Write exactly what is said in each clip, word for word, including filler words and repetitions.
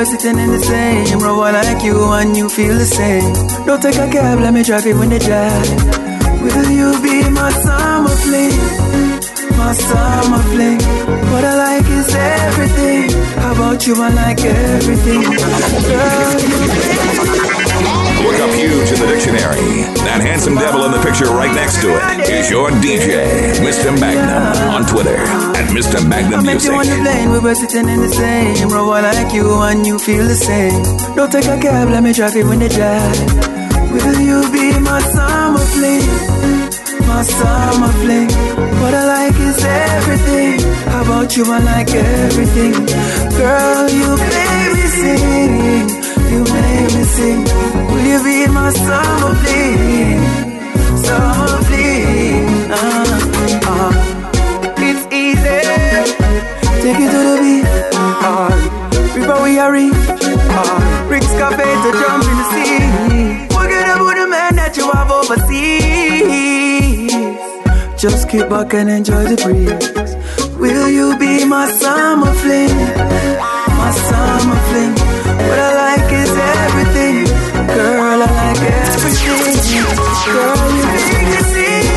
sitting in the same row. I like you and you feel the same. Don't take a cab, let me drive it when they drive. Will you be my summer fling? My summer fling. What I like is everything. How about you? I like everything. Girl, you Look up huge in the dictionary. That handsome devil in the picture right next to it is your D J, Mister Magnum, on Twitter at Mister Magnum Music. I met you on the plane, we were sitting in the same row. I like you and you feel the same. Don't take a cab, let me drive it when they drive. Will you be my summer fling? My summer fling. What I like is everything. How about you? I like everything. Girl, you made me sing. You made me sing. Will you be my summer fling? Summer fling. Uh, uh. It's easy. Take it to the beat. Uh, before we are reach. Uh, Rick's Cafe to jump in the sea. Forget about the man that you have overseas. Just kick back and enjoy the breeze. Will you be my summer fling? My summer fling. What I like is everything. Girl, I like everything. Girl, you make me sing.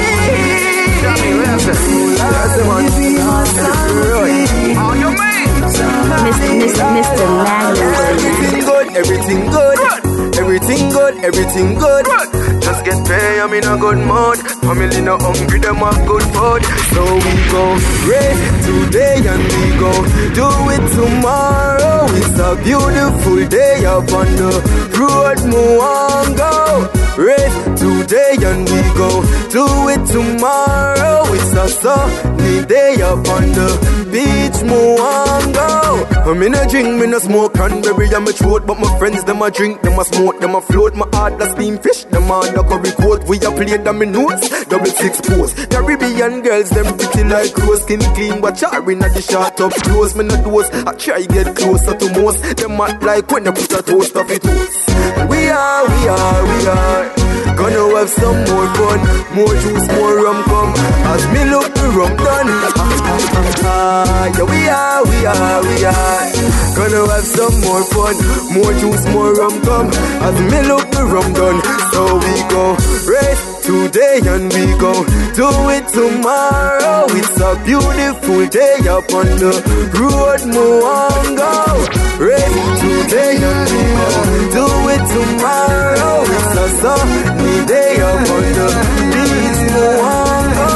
Will you be my summer fling? Oh, you mean? Mister Magnum. Everything good, everything good. Everything good, everything good. Just get paid, I'm in a good mood. Family no hungry, them have good food. So we go race today and we go do it tomorrow. It's a beautiful day up on the road, Muango. Race today and we go do it tomorrow. It's a sunny day up on the beach, Muango. I'm in a drink, me no smoke cranberry on my throat, but my friends them a drink, them a smoke, them a float. My heart a steam fish, them a the curry coat. We a play them in nose, double six post. Caribbean girls, them pretty like rose, skin clean, but charring at the short up close. Me no dose, I try get closer to most. Them act like when they put a toast off it toast. We are, we are, we are gonna have some more fun, more juice, more rum come. As me look the rum done. Yeah, we are, we are, we are gonna have some more fun, more juice, more rum come. As me look the rum done. So we go race today and we go do it tomorrow. It's a beautiful day up on the road, Muango. Race today and we go do it tomorrow. It's a sunny day up on the beach, Muango.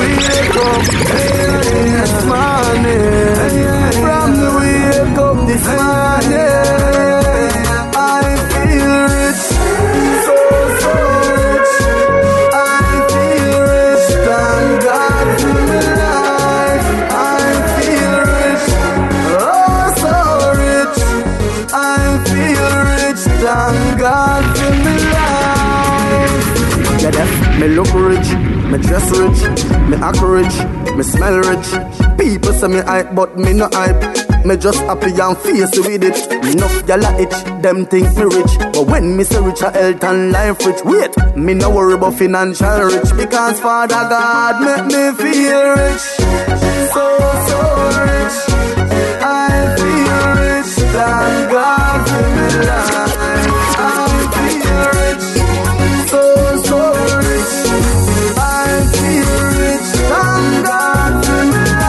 This morning, from the wake up this morning, I feel rich, so so rich. I feel rich, thank God for my life. I feel rich, oh so rich. I feel rich, thank God for my life. Yeah, that's me look rich, me dress rich, me act rich, me smell rich. People say me hype, but me no hype. Me just happy and face with it. Enough gyal a itch, them think me rich. But when me say rich, a health and life rich. Wait, me no worry about financial rich, because Father God make me feel rich. So, so rich. I feel rich, thank God for me life. I feel rich, so, so rich. I feel rich, thank God for me life.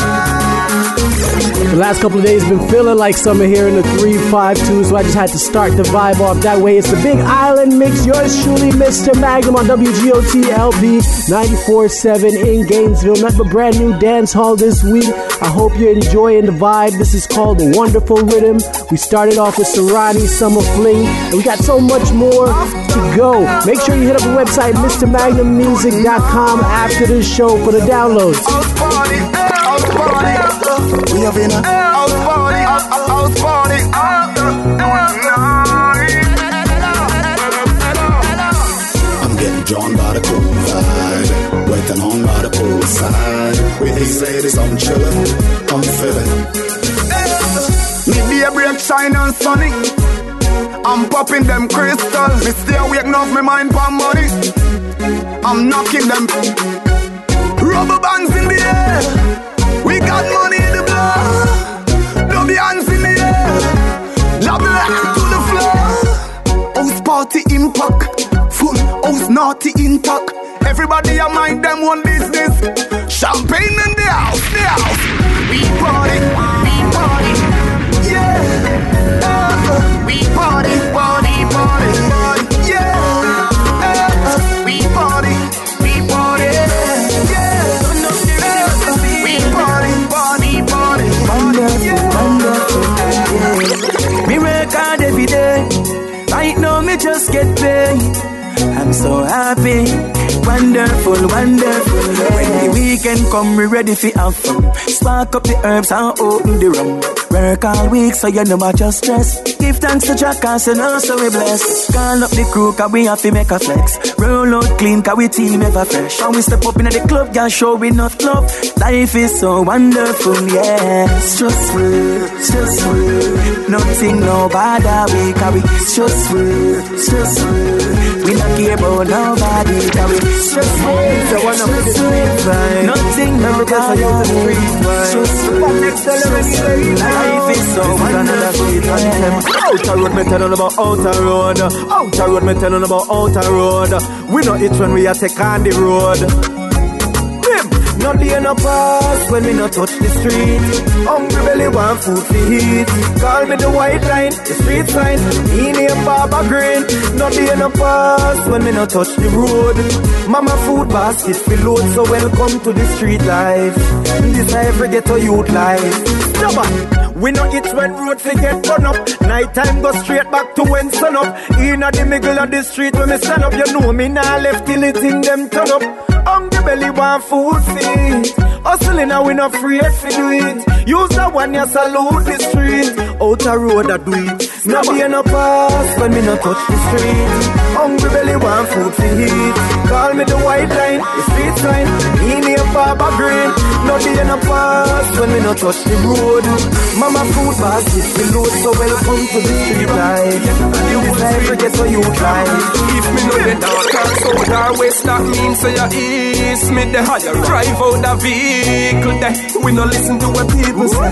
The last couple of days been feeling like summer here in the three five two, so I just had to start the vibe off that way. It's the Big Island Mix. Yours truly, Mister Magnum on W G O T L B ninety-four point seven in Gainesville. Nothing but brand new dance hall this week. I hope you're enjoying the vibe. This is called Wonderful Rhythm. We started off with Serrani, Summer Fling, and we got so much more to go. Make sure you hit up the website, Mr Magnum Music dot com, after this show for the downloads. We have in a house party, house party. I'm getting drawn by the cool vibe, waiting on by the poolside. With these ladies, I'm chilling, I'm feeling. Me be a break, shine and sunny. I'm popping them crystals. Me stay awake, enough my mind for money. I'm knocking them rubber bands in the air. We got money in the blood. Throw the hands in the air. Love party impact. Full house naughty intact. Everybody a mind them one business. Champagne in the house, the house. We party, we party. Yeah. Uh, we party, party, party, party. Yeah. Uh, we party, we party. Yeah. Uh, we party, party, party, party. Yeah. Me work hard every day. Right now me just get paid. I'm so happy, wonderful, wonderful. When the weekend come, we ready for have fun. Spark up the herbs and open the rum. Work all week so you know about your stress. Give thanks to Jack cause you know so we bless. Call up the crew cause we have to make a flex. Roll out clean cause we team ever fresh. And we step up in the club, girl, show we enough love. Life is so wonderful, yeah. Stressful, stressful. Nothing no bother we cause we stressful, stressful. We not care about nobody cause we stressful, stressful. Nothing no bother we stressful, stressful. Life is so wonderful. Outer road, me tellin' about outer road. Outer road, me tellin' about outer road. We know it when we a take on the road. Bim, no day no pass when we no touch the street. Hungry belly want food to eat. Call me the white line, the street sign. Me name Baba Green. No day no pass when me no touch the road. Mama food basket fill load, so welcome to the street life. This I every ghetto youth life. Stubborn. We know it's when road fi get run up. Night time go straight back to when sun up. Inna the middle of the street when me stand up, you know me nah left till it in them turn up. Hungry belly want food feed. Hustling now we not afraid fi do it. Use the one you salute the street. Outer road I do it. No be no pass when me no touch the street. Hungry belly want food fi eat. Call me the white line, the street sign. Me name Baba Green. No be no pass when me no touch the road. Mama food basket fill load, so welcome to the street life. This life we get so you try. If me know the dark or south or west, that means say you east me the higher. Drive out the vehicle there, we no listen to what people say.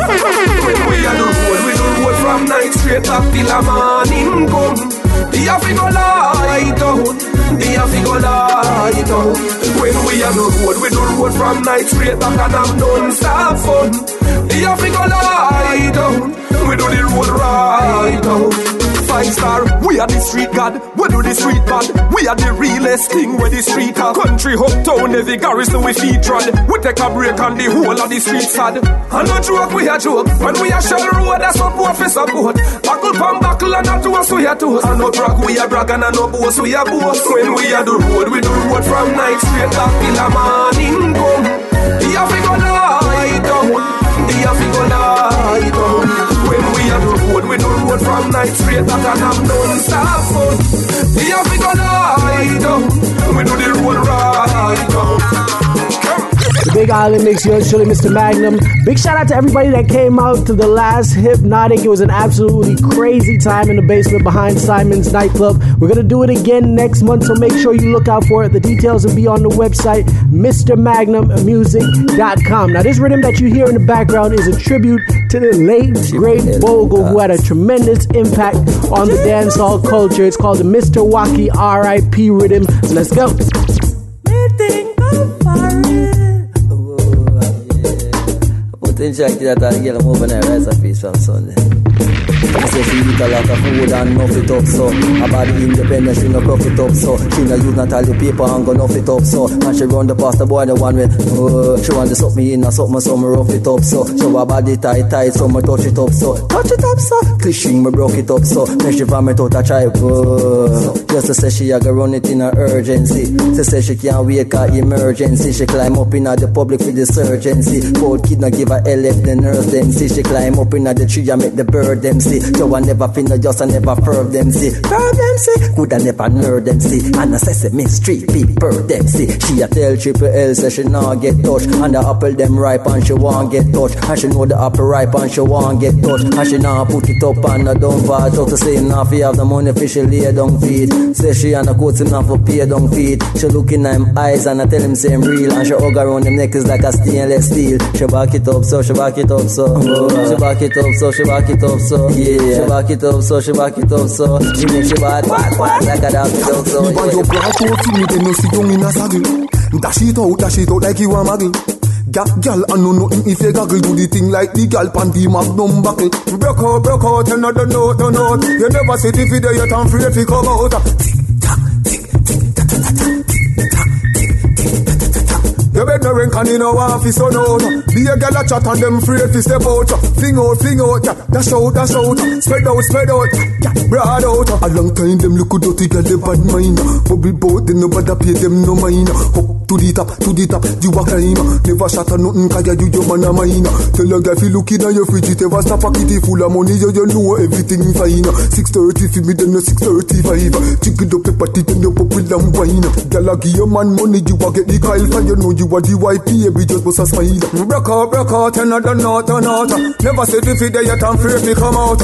When we are the road, we do road from night straight up till the morning come. The have to go light out, the have to go light out. When we are the road, we do road from night straight back and have non-stop fun. The have to go light out, we do the road right out. Five star, we are the street god, we do the street bad. We are the realest thing where the street are. Country, uptown, every garrison we feet trod. We take a break on the whole of the street sad. And no joke, we a joke. When we a shell road, that's what we for support. Buckle pump, buckle and not to us, we a toast. And no brag, we a brag and no boast, we a boast. When we a do road, we do road from night straight back till the morning come. The have to go light down, the have to go light down. When we are the road, we do road from night straight back and have non-stop fun. The have to go light down, we do the road right down. The Big Island Mix, yours truly, Mister Magnum. Big shout out to everybody that came out to the last Hypnotic. It was an absolutely crazy time in the basement behind Simon's nightclub. We're going to do it again next month, so make sure you look out for it. The details will be on the website, Mr Magnum Music dot com. Now, this rhythm that you hear in the background is a tribute to the late, great Bogle, who had a tremendous impact on the dancehall culture. It's called the Mister Wacky R I P rhythm. Let's go. Inject that and get them over there, rise a piece from Sunday. I say she eat a lot of food and nuff it up, so about the independence, she no cuff it up, so she no use not all the paper and go nuff it up, so and she run the past the boy the one way, uh, she want to suck me in and suck me some rough it up, so show her body tight tight, so me touch it up, so touch it up, so clishing me broke it up, so then she vomit out a try, uh, just to say she a go run it in a urgency, she say she can't wake her emergency, she climb up in the public with the surgency, cold kid no give her L F the nurse them see, she climb up in the tree and make the bird them see. So I never finna just I never perv them see. Perv them see, could I never nerd them see. And I say Sesame Street people them see. She a tell Triple L say she not get touched. And the apple them ripe and she want get touched. And she know the apple ripe and she want get touched. And she not put it up and I don't fall out to say enough. You have the money for she lay down feet. Say she and a coat him not for pay down feet. She look in him eyes and I tell him say him real. And she hug around him neck is like a stainless steel. She back it up so, she back it up so. Oh. She back it up so, she back it up so. Yeah. She back it up so, she back it up so. She make she back, back, back like a dog dog so. You want your black coat to me, then you sit down in a saddle. Dash it out, dash it out like you a muggle. Gal, gal, I know nothing if you gaggle. Do the thing like the gal panty magnum buckle. Broke out, broke out, and another note, no note. You never see the video, you're time free if you come out. You better rank and you know office or no. Be a gal a chat and them free if you step out. Fling out, fling out, yeah. Dash out, dash out. Spread out, spread out, yeah. Broad out. A long time them look good, dirty gal they bad mind. Bubble boat, they no bother pay them no mind. Up to the top, to the top, you a climb. Never shot a nothing cause you your man a mine. Tell a girl if you looking at your fridge, it ever snap a kitty full of money, you, you know everything fine. six thirty for me, then you six thirty-five. Chicken up the party, then you pop with them wine. Girl a give your man money, you a get the Kyle for you know you. What the Y P, we just bust a smile. Broke out, broke out, and another note, another note. Never say the video, yet I'm free if me come out.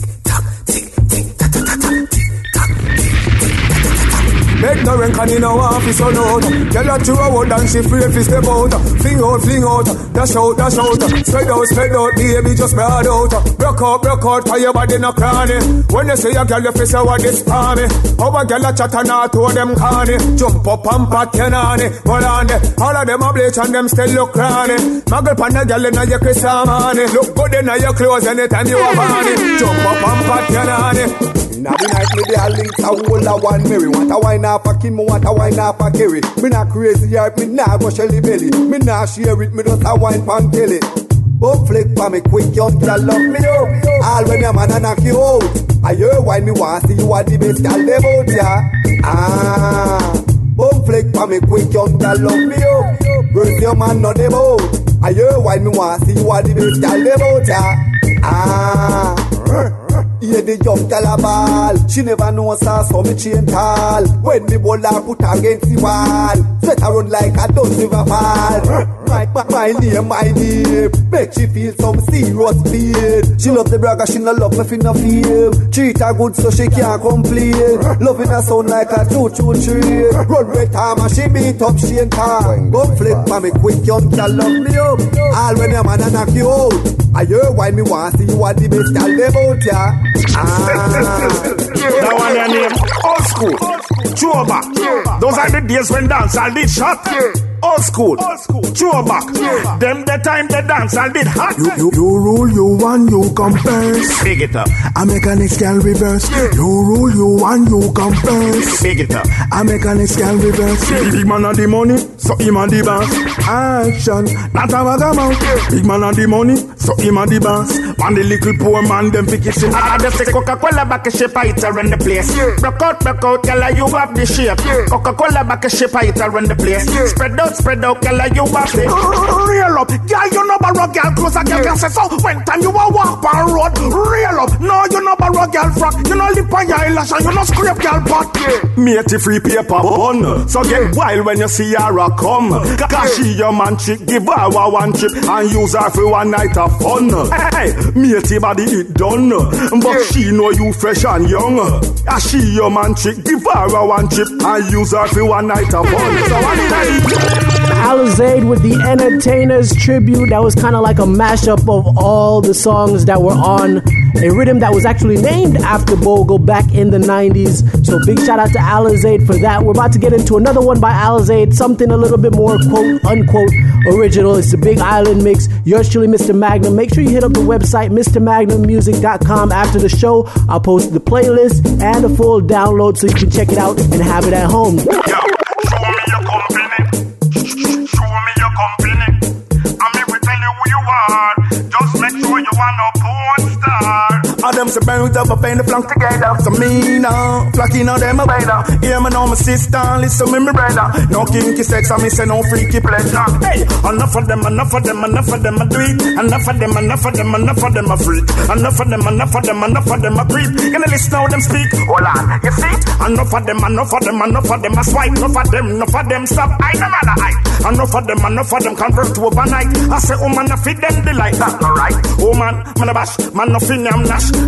Make no rank and in our office or not. Tell her to a word and she free if she step out. Fling out, fling out, dash out, dash out. Spread out, spread out, baby just spread out. Broke out, broke out, cause your body no cranny. When you say a girl, you face a what this palmy. How a girl a chat and not to them carny. Jump up and pat your nanny. Hold on there, all of them a bleach and them still look cranny. Muggle pan a girl in a your Chris Armani. Look good in a your clothes anytime you are funny. Jump up and pat your nanny. Now the night me the links a whole a one Mary. Want a wine off a Kim, want a wine off a Kerry. Me not crazy yard, me nah go Shelly Belly. Me nah share it, me just a wine pan Kelly. Both flick pa me quick, young girl love me up. All when your man a knock you out. I hear why me want see you are the best girl them out ya. Ah, both flick pa me quick, young girl love me up. Birth your man not them out. I hear why me want see you are the best girl them out ya. Ah. Yeah, the young gal a ball. She never knows her, so me chain tall. When the ball her put against the wall, set her run like a don't river fall. My, my, my name, my name. Make she feel some serious pain. She love the bragger, she no love me for no fame. Treat her good so she can't complain. Loving her sound like a choo-choo train. Run with time and she beat up she and time. Go flip for me quick, young gal love me up. All when your man a knock you out. I hear why me want see you are the best gal them out ya. Ah. That one your name, old school, throwback. Those are the days when dance I did shot. Old school, throwback. Them the time they dance I did hot. You, you, you rule, you want, you compare. Big it up. I mechanics can reverse. You rule, you want, you compare. Big it up. I mechanics can reverse. Big man on the money, so him on the boss. Action, not a vagabond. Big man on the money, so him on the boss. Man the little poor man, them pick it shit. I just say Coca-Cola back a shape, I run the place. Broke out, broke out, girl, you have the shape. Coca-Cola back a shape, I run the place. Spread out, spread out, girl, you have it. Real up, girl, you know about rock, girl, close a girl can say so. When time you a walk on road, real up. No, you know about rock, girl, frock. You know lip on your eyelash and you know scrape, girl, butt. Matey free paper bun. So get wild when you see her a come. Cause she your man chick, give her one chip and use her for one night of fun. Hey, matey body it done, but she know you fresh and young. As she your man chick, give her one chip and use her for one night of fun. So one Alizade with the Entertainers tribute. That was kind of like a mashup of all the songs that were on a rhythm that was actually named after Bogle back in the nineties. So big shout out to Alizade for that. We're about to get into another one by Alizade, something a little bit more quote unquote original. It's the Big Island Mix. Yours truly, Mister Magnum. Make sure you hit up the website Mr Magnum Music dot com. After the show, I'll post the playlist and the full download so you can check it out and have it at home. Yo, show me your company. Show me your company. I'm here to tell you who you are. Just make sure you are no porn star. All them say burn with up up in the flank together. So me now, flocking on them a better. Hear me now, my sister, listen me, my brother. No kinky sex, I me say no freaky pleasure. Hey, enough of them, enough of them, enough of them a do it. Enough of them, enough of them, enough of them a freak. Enough of them, enough of them, enough of them a creep. Can you listen how them speak? Hold on, you see? Enough of them, enough of them, enough of them a swipe. Enough of them, enough of them stop. I no matter I. Enough of them, enough of them convert to overnight. I say, oh man, I feed them delight. That's not right. Oh man, man a bash, man no fin yam nash.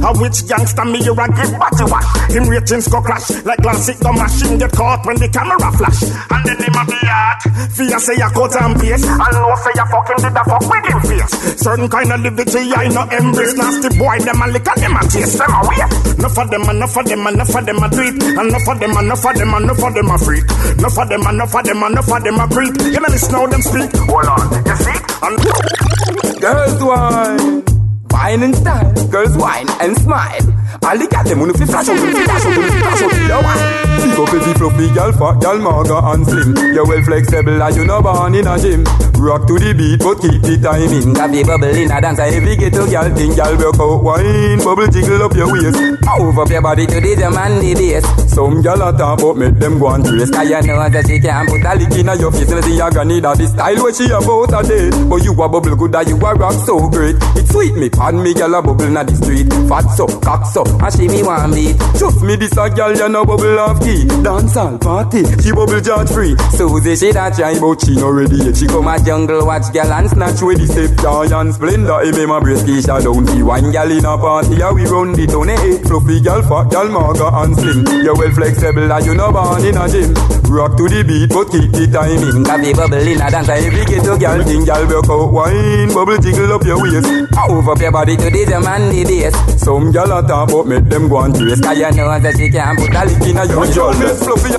A which gangster me you a give body wash? Him ratings go crash like classic the machine get caught when the camera flash. And the name of the art, fear say you cut and paste, and no say you fucking did the fuck with him face. Certain kind of liberty I no embrace. Nasty boy them a lick and them a taste them away. Enough of them, enough of them, enough of them a do it. Enough of them, enough of them, enough of them a freak. Enough of them, enough of them, enough of them a creep. You know listen how them speak. Hold on, you see? And girls wine, wine and style. Girls wine and smile. All the gal them wanna fi flash out, flash out, flash out, you wine. Pick up every fluffy gal, fat gal, maga and slim. You're well flexible and you no born in a gym. Rock to the beat, but keep the timing. Coffee bubble in a dance, every ghetto gal think gal work out wine. Bubble jiggle up your waist, move up your body to the drum and the bass. Some gal a talk but make them go and trace. Cause you know that she can't put a lick in your face. Let's see you gonna need the style where she about a day. But you a bubble good and you a rock so great. It's sweet me, pan me gal a bubble na the street. Fat so, cock so, and she me one beat. Trust me, this a gal you no bubble off key. Dance all party, she bubble charge free. Susie she that try but she no ready yet. She come a jungle watch gal and snatch with the step giant splendor. He make my brace Keisha down. See one gal in a party, yeah we run the town. Hey, fluffy gal, fat gal, maga and slim. You well flexible and you no born in a gym. Rock to the beat but keep the timing. Coffee bubble in a dance, every ghetto gal think gal work out wine. Bubble jiggle up your waist, move up your body to the drum and the bass. Some gal a talk but make them go and trace. Cause you know that she can't put a lick in a your jaw. Fluffy.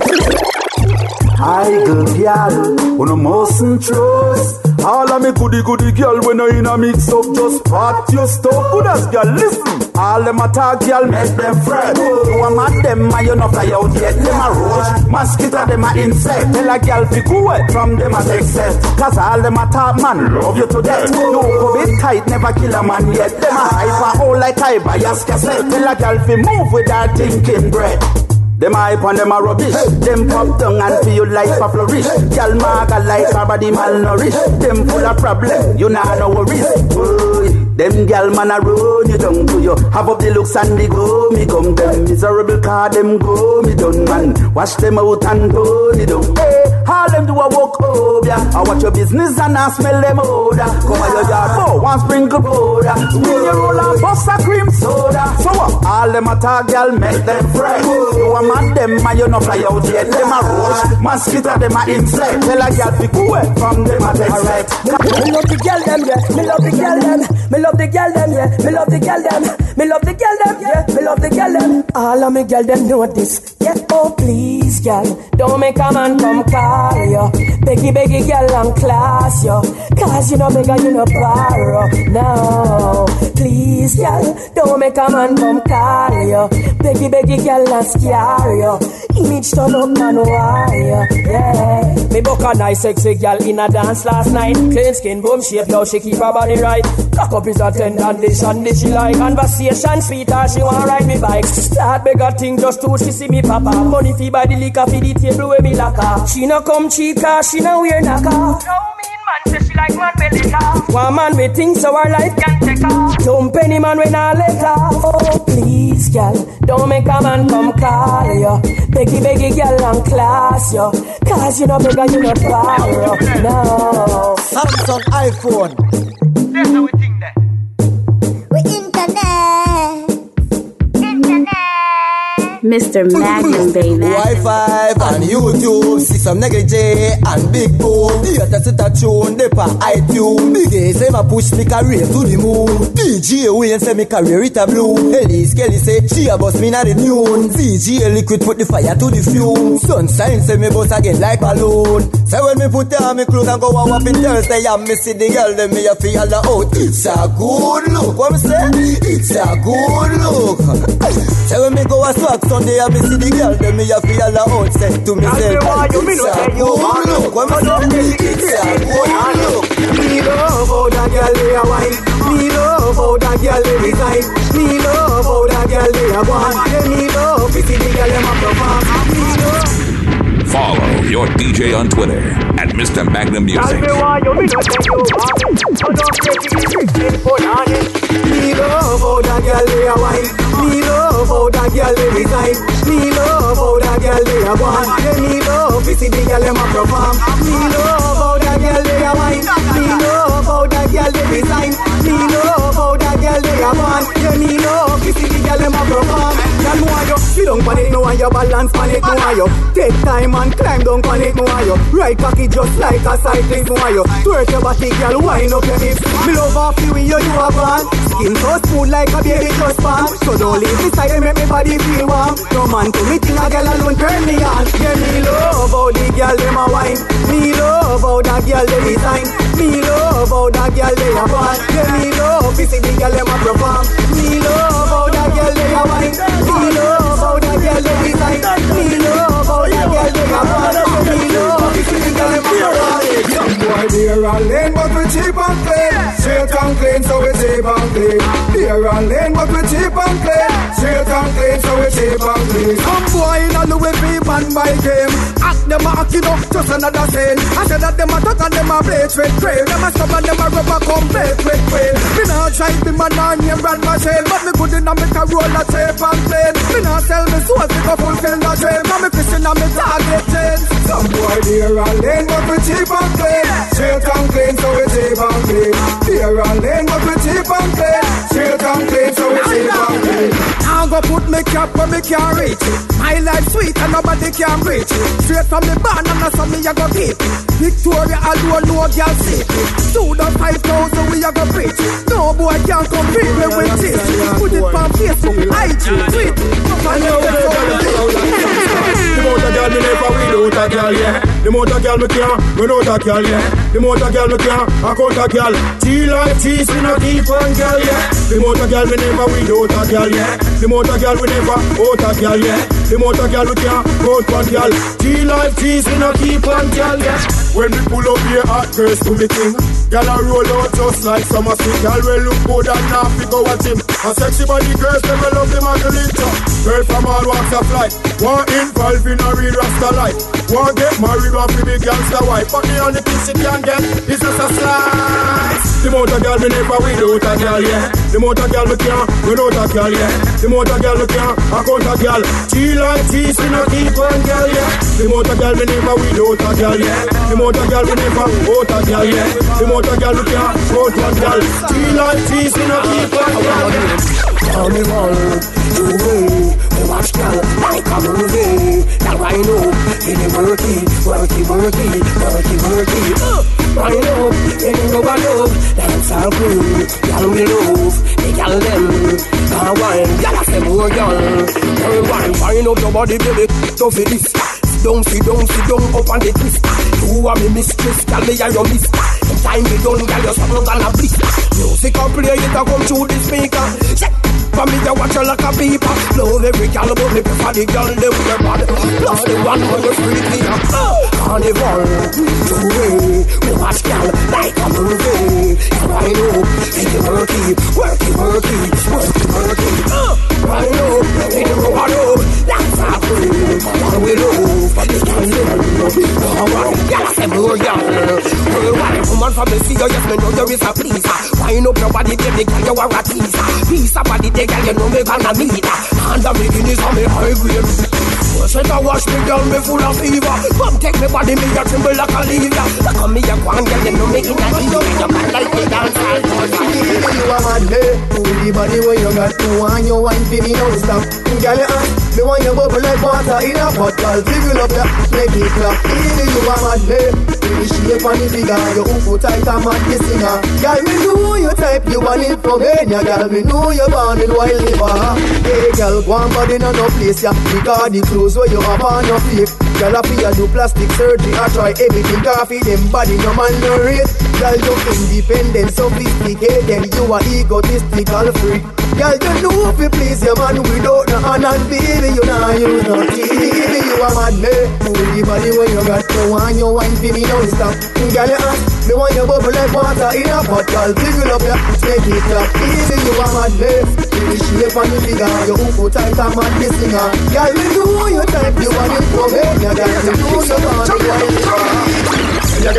I good girl, on a mustn't trust. All of me goody goody girl when I in a mix up, just part your stuff. Good as girl, listen. All them attack girl, make them fret. You a mad them, and you no fly out yet. Them a roach, mosquito them a insect. Tell a girl fi go away from them a excess. Cause all them attack man, love you to death. You go be tight, never kill a man yet. Them a hype a hole like I bias cassette. Tell a girl fi move with that thinking bread. Them hype and them a rubbish. Hey. Them pop down and feel like a flourish. Y'all maga like a body malnourished. Them full of problem, you nah no worries. Boy, them gal man a run you down to you. Have up the looks and the go me come. Them miserable car them go me done man. Wash them out and go me down. Hey, all them do a walk over ya. I watch your business and I smell them odor. Come on your yard, oh, one sprinkle powder. When you roll and bust a cream soda. So what? All them a tag gal make them fresh. You a mad them and you no fly out yet. Them a roach, mosquito them a insect. Tell a gal be cool from them a text. Me love the gal them, yeah. Me love the gal them. Me love the gal them, yeah. Me love the gal them. Me love the gal them, yeah. Me love the gal them. All of me gal them know this. Yeah, oh please, gal, don't make a man come call you. Beggy, beggy, gal, and class you. Cause you know bigger, you know borrow. No, please, gal, don't make a man come call you. Beggy, beggy, gal, and scare you. Image turn up, man, wire. Yeah. Me book a nice sexy gal in a dance last night. Clean skin, boom shape, how she keep her body right. Cock up is a tender dish and this she like. Conversation sweet as she want ride me bike. Start bigger thing just to she see me papa. Money fee by the liquor for the table where me lock her. She no come chica, she no wear knocker. No mean man say she like man belly car. One man we think so her life can take her. Don't penny man when I let her. Oh please gal, don't make a man come call you. Beggy beggy gal and class you. Cause you know bigger you no borrow. No Samsung iPhone. That's how we think that. We internet. Internet. Mister Magnum, baby. Wi-Fi and YouTube, see some nigga J and Big Boom. The other set a tune, they pa iTunes. Big A say my push me career to the moon. D J Wayne say me career it a blue. Elise Kelly say she a bust me na the noon. V G A Liquid put the fire to the fume. Sunshine say me bust again like balloon. Say when me put on me clothes and go a whopping Thursday and me see the girl then me a feel her out. It's a good look, what me say? It's a good look. Say when me go a swag Sunday and me see the girl then me a feel her out. Say to me say it's a good look, what me say? It's a good look. Me love how that girl they a wine. Me love how that girl they design. Me love how that girl they a want. Yeah, me love to see the girl them a perform. Me love. Follow your D J on Twitter at Mister Magnum Music. Me love how that girl they a wine. Me love how that girl they design. Me love how that girl they a want. Yeah, me love to see the girl them a perform. Me love how that girl girl they a wine. Me know about that girl they design. Me know about that girl they a born. Yeah, me know kissy the girl them a perform. Girl know you sit down pon it, know you balance pon it, know you take time and climb down pon it, know you right cocky just like a cyclist, know you twerk your body, girl wind up your hips. Me love off you when you do a band. Skin so smooth like a baby just born. So don't leave this side and make me body feel warm. No man to me think a girl alone turn me on. Yeah, me love how the girl them a wine. Me love how that girl they design. Me love how that girl they a born. Yeah, me love to see the girl them a perform. Me love how that girl they a wine. Me love how that girl they design. Me love how that girl they a born. Me love to see the girl them a perform. Some boy dear and lane but we cheap and clean. Straight and clean so we cheap and clean. Dear and lane but we cheap and clean. Straight and clean so we cheap and clean. Some boy in a Louis V and my game. Act them a acting up just another sin. I said that them a talk and them a play with trail. Them a stop and them a rubber complete with trail. Me nah try be man on name brand machine. But me good in a make a roll a tape and plane. Me nah sell me soul to go fulfill the trail. Cause me fishing and me target chain. Some boy dear and lane but we cheap and clean. Straight and clean so we cheap and clean. Dear and lane but we cheap and clean. Straight and clean so we cheap and clean. Now go put me cap where me can't reach it. My life sweet and nobody can reach it. Straight from the barn and that's how me a go keep it. Victoria alone no girl see it. Two to five thousand we a go preach it. No boy can compete me with this. Put it on Facebook, I G, tweet. I know it's all the motor girl me never without a girl, yeah. The motor girl me can't run out a girl, yeah. The motor girl me can't account a girl. Tea like cheese we not keep on girl, yeah. The motor girl me never without a girl, yeah. The motor girl we never out a girl, yeah. The motor girl we can't out one girl. Tea like cheese we not keep on girl, yeah. When we pull up here hot girls to me king. Girl a roll out just like summer sweet. Girl we look good and now we go at him. A sexy body girls never love them and the little. Girl from all walks of life. Want involved in a real rasta life. Want get married off with big gangster wife. But the only thing she can get is just a slice. The motor girl me never without a girl, yeah. The motor girl me can't run out a girl, yeah. The motor girl me can't account a girl. Tea like cheese we not keep on girl, yeah. The motor girl me never without a girl, yeah. The motor girl me never out a girl, yeah. The motor girl me can't out one girl. Tea like cheese we not keep on girl, yeah. Tell me one, two, we watch girl like a movie. Now I know, it is worky, worky, worky, worky, worky. I know, it is no one love. That's all good, y'all we love. They y'all them, now wine, y'all say more y'all. Girl wine, wind up your body, baby, don't feel this. Sit down, sit down, sit down, up on the twist. You are me mistress, girl me and your mister. In time we done, girl you're something gonna bliss. Music and play it, I come through the speaker. Check. For me, you watch her like a beeper. Love every girl, but me prefer the girl them wear bad. Plus the one who you freak me up. Carnival, two-way. We watch girl like a movie. You I know, make it worky, worky, worky, worky, worky. I know, make it go on. That's how we all we love. For the girl them, alright. Girl, I say more girl. Worldwide, woman from the sea, yes, me know there is a pleaser. Wind up your body, baby girl, you are a teaser. Piece of body. Girl, you know me gonna meet her. And the beginnings on me high grade. Wash it and wash me, girl, me full of fever. Come take me body, me a tremble like a leader. Look on me a quan, girl, you know me in a diva. You can like me dance all the time. You a mad day, with the body where you got to and you wine for me don't stop. Girl, you ask, me want you bubble like water in a pot. Girl, figure up ya, make it clap. You a mad day, with the shape and the figure. You hook tight and mad the singer. Girl, me know you type, you want it from Kenya. Girl, me know you born in wild liver. Hey girl, go on body no no place ya. Because the clothes where you have on no fake. Girl, if you do plastic surgery, I try everything. Coffee them body no man no rate. Girl, you independent, sophisticated. You are egotistical freak. Girl, you know if you please your man without no hand and baby, you know you not baby, you a mad man. With the body where you got to want you wine for me don't stop. Girl, you ask, me want you bubble like water in a pot. Girl, figure up ya, make it clap. Baby, you a mad man. The shape and the figure, you hook tight and mad the singer. Girl, you know you type, you want it from me. Girl, you know you want it from me. You get some pum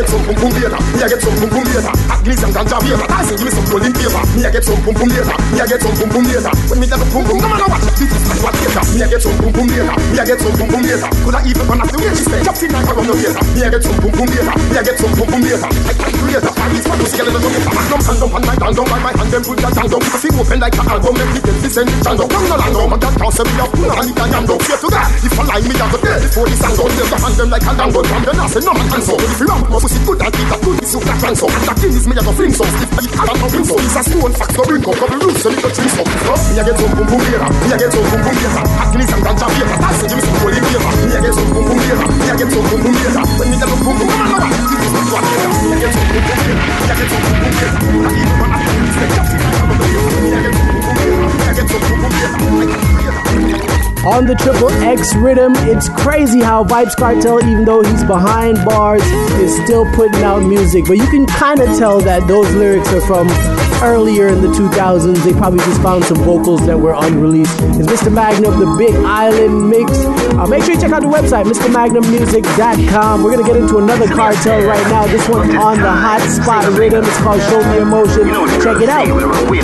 pum later. Me I get some pum pum later. Hot glizz and ganja beer. I say give me some golden paper. Me I get some pum pum later. Me I get some pum pum later. When me get the pum pum, no matter what, this is what later. Me I get some pum pum later. Me I get some pum pum later. Could I even run after the way she say? Chop in like around the later. Me I get some pum pum later. Me I get some pum pum later. I can't create a parties for those skeleton of it. I'm stand up on my down down by my hand. Them put that down down. People see open like an album. Make me get this and stand up. Down the land down. My dad can't say me up. Puna and it can down down. Fear to God. If I lie me I go dead before the song down. There's a hand them like a down down. From the last and no man can so. If you ramp my pussy good and keep that good. It's you that can so. And that thing is me I go fling so. If I can't not bring so. It's a stone fact go bring up. Couple roots so little trees so. Me I get some pum pum later. Me I get some pum pum later. Hot glizz and ganja beer. I say give me some golden paper. Me I get some pum pum later. Me I get some pum pum later. When me get some pum pum, no matter what, this is what later. Me I get some pum pum later. Me I get some pum pum later. I even run after the say just like I'm a player. Me I get some pum pum later. Me I get some pum pum later. On the Triple X rhythm, it's crazy how Vybz Kartel, even though he's behind bars, is still putting out music. But you can kind of tell that those lyrics are from earlier in the two thousands. They probably just found some vocals that were unreleased. It's Mister Magnum, the Big Island Mix. Uh, make sure you check out the website, Mr Magnum Music dot com. We're going to get into another cartel right now. This one's on the Hot Spot rhythm. It's called Show Me Emotion. Check it out.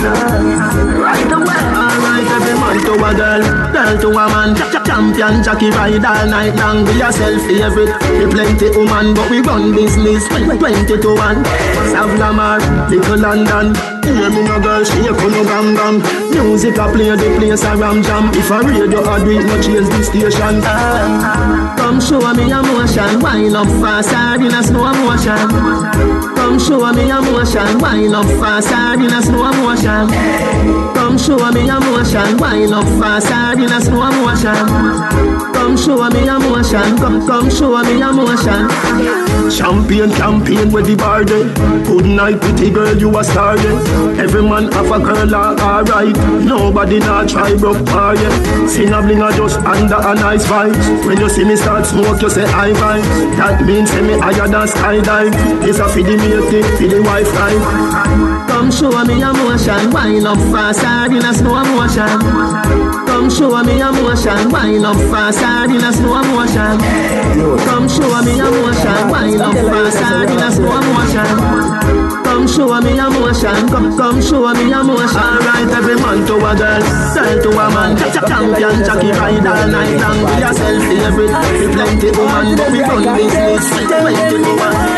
Alright, every man to a girl, girl to a man, champion, Jackie ride all night long. We are self-favorite, we plenty woman, but we run business twenty to one. Sav Lamar, Little London, hear me no girl, she a no gam gam. Music a play, the place a ram jam. If a radio a do it, no change the station. Ah, come show me emotion, wind up faster in a slow motion. Come show me emotion, wind up faster in a slow motion. Come show me emotion, wind up faster in a slow motion. Come show me emotion, come, come show me emotion. Champion campaign with the bar day. Good night, pretty girl, you a star, yeah. Every man have a girl, alright. Nobody not try broke par, yeah. Sing a bling a just under a nice vibes. When you see me start smoke, you say I vibes. That means say me higher than skydive. It's a for the matey, for the wife life. Come show me emotion, wind up faster in a slow motion. Come show me emotion, wind up faster in a slow motion. Come show me emotion, wind up faster in a slow motion. Come show me emotion, come, come show me emotion. Alright, every man to a girl, girl to a man. Champion, Jackie ride all night long. We are self-favorite, we plenty woman, but we run business twenty to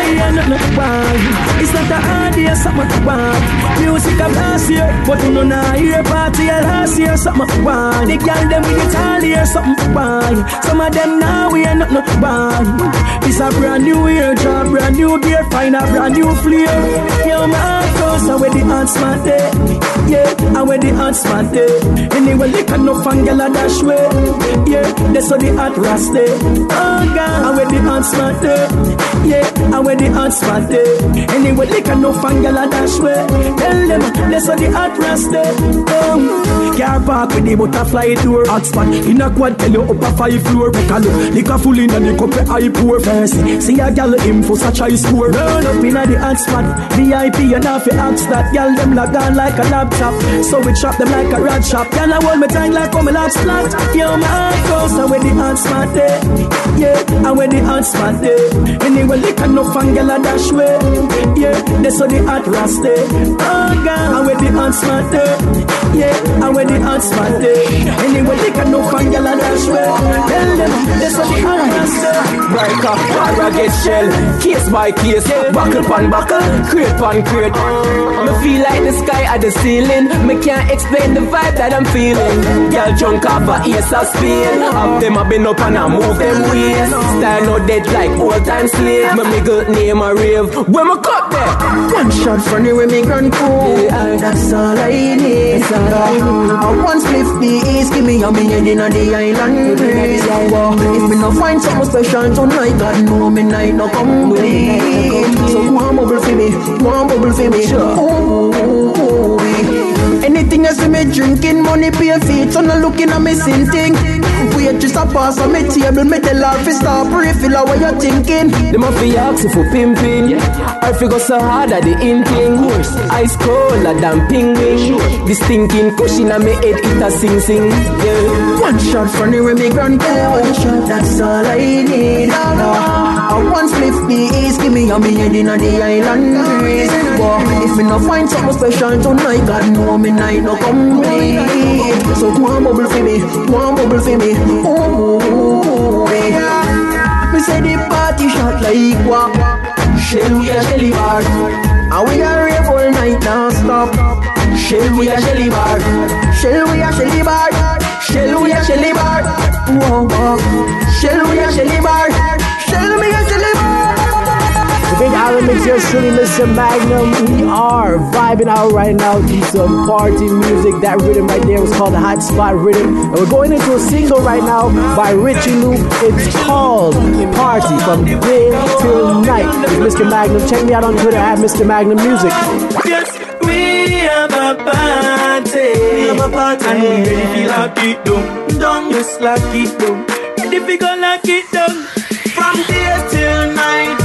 one. It's not a hard year, something to want. Music of last year, but you know now hear party of last year, something to want. The girl them with it all year, something to want. Some of them now we are not not to want. It's a brand new year, job, brand new gear, find a brand new flair. Yo, my heart goes away the hot spot day. Yeah, away the hot spot day. Anyway, lick and no fan girl a dash way. Yeah, that's how the hot ras day. Oh God, away the hot spot day. Yeah, away the hot spot day. Anyway, lick and no fan girl a dash way. Tell them that's how the hot ras day. Oh, car park with the butterfly door. Hot spot in a quad, tell you up a five floor. Make a look, lick a full in and the cup of eye pour. First, see a gal info such a score. Roll up in a the hot spot. V I P and half your ask that. Gal them log on like a laptop. So we chop them like a rat shop. Gal I hold me tight like how me lock splat. Yo, my heart goes away the hot spot day. Yeah, away the hot spot day. Anyway, lick and no fan gal a dash way. Yeah, that's how the hot ras day. Oh God, away the hot spot day. Yeah, away the hot spot day. Anyway, lick and no fan gal a dash way. Tell them that's how the hot ras day. Break up, or get shell. Case by case, buckle pan buckle. Crate pan crate. Me feel like the sky at the ceiling. Me can't explain the vibe that I'm feeling. Girl drunk off a ace of spin. Half them have been up and I move them ways. Style no dead like old time slave. Me good name a rave. When me cut there, one shot from the immigrant crew. Yeah, that's all I need. That's all I need. I want split the east. Give me a million in the island breeze. If me no find something special tonight, God know me night no complete. So one bubble for me, one bubble for me. Ooh, anything I see me drinking, money pay feet, so no looking at me same thing. Wait just a pass on me table, me tell her fi stop refill her what you thinking. Them a fi ask you for pimping, yeah. Or fi go so hard at the in-thing. Ice colder than penguin. This thinking cushion on me head, it a sing-sing, yeah. One shot from the immigrant crew. One shot, that's all I need. No, I I want split peace, give me a me head in the island breeze. But if me no find something special tonight, God know me night no complete. So one bubble for me, one bubble for me. Ooh, yeah. Me say the party shot like what? Shell we a shelly bar, and we a rave all night non-stop. Shell we a shelly bar, shell we a shelly bar, shell we a shelly bar. Whoa, whoa. Shell we a shelly bar, shell we a shelly bar. The Big Island Mix, yours truly, Mister Magnum. We are vibing out right now to some party music. That rhythm right there was called the Hot Spot Rhythm. And we're going into a single right now by Richie Loop. It's called Party, from day till night. With Mister Magnum. Check me out on Twitter at Mister Magnum Music. Yes, we have a party. We have a party. And we ready to lock it down. Down, just lock it down. Ready to go lock it down. From day till night.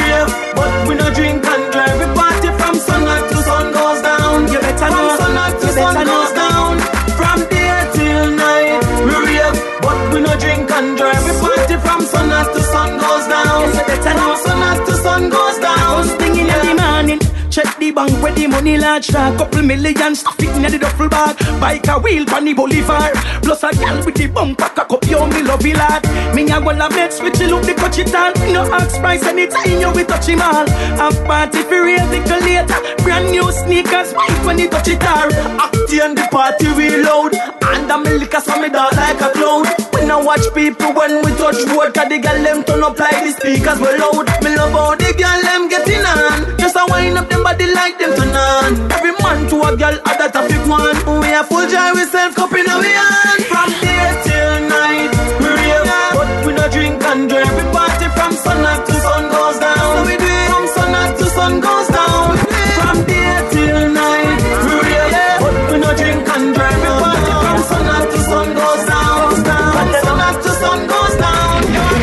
But we no drink and drive. We party from sun up to sun goes down. You better know. From sun up to sun goes down. From day till night we rave, but we no drink and drive. We party from sun up to sun goes down. You better know. From sun up to sun goes down. First thing in the morning, check the bank where the money large. Track couple million stuff it in the duffel bag. Bike a wheel pan the boulevard. Plus a gal with the bump pack a cup. Yo me love you lad. Me a go la bet switch look the touch it all. No ask price anytime you we touch him all. Have party for real little later. Brand new sneakers white when you touch it all. Acty and the party we loud. And I'm liquor so me dog like a cloud. We no watch people when we touch road. Cause the gal them turn up like the speakers we loud. Me love how the gal them getting on. Just a wind up them body like them turn on. Every man to a girl at that a big one. We a full joy we self cup in our hand. From day till night we rave, but we no drink and drive. We party from sun up to sun goes down. So we do it from sun up to sun goes down. From day till night we rave, but we no drink and drive. We party from sun up to sun goes down. From sun up to sun goes down.